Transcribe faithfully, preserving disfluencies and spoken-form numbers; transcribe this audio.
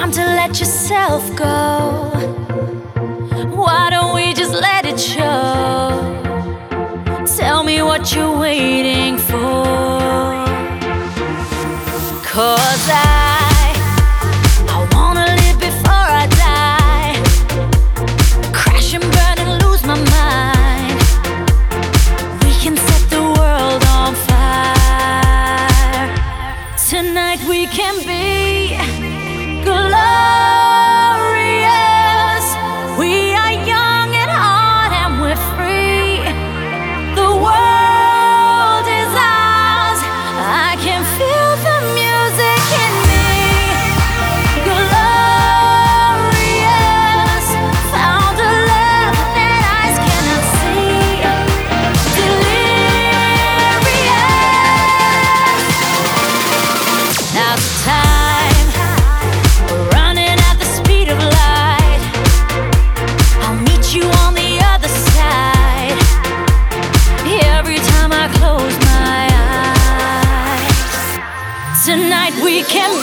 time to let yourself go. Why don't we just let it show? Tell me what you're waiting for. 'Cause I, I wanna live before I die. Crash and burn and lose my mind. We can set the world on fire. Tonight we can be glorious. We are young at heart and we're free. The world is ours. I can feel the music in me. Glorious. Found a love that eyes cannot see. Delirious. Now's the time. We're running at the speed of light. I'll meet you on the other side. Every time I close my eyes. Tonight we can